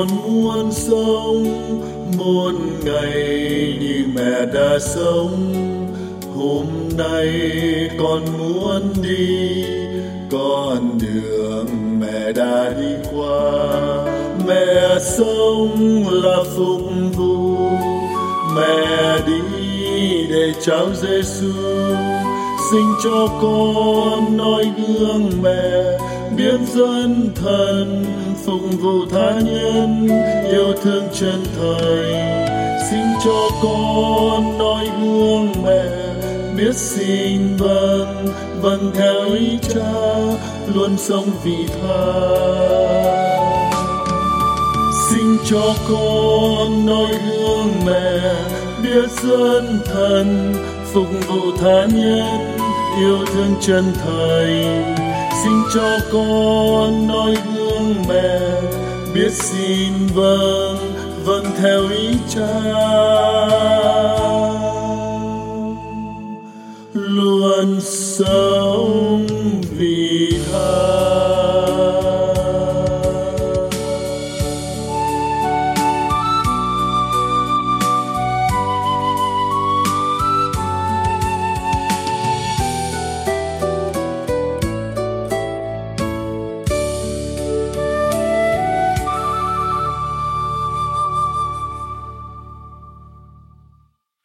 muốn sống một ngày như mẹ đã sống. Hôm nay con muốn đi con đường mẹ đã đi qua. Mẹ sống là phục vụ, mẹ đi để trao Giêsu, sinh cho con noi gương mẹ biết dấn thân, phục vụ tha nhân yêu thương chân thành. Sinh cho con noi gương mẹ biết xin vâng theo ý cha, luôn sống vị tha. Sinh cho con noi gương mẹ biết dấn thân, phục vụ tha nhân yêu thương chân thành. Sinh cho con noi gương mẹ biết xin vâng theo ý cha, luôn sống vì tha.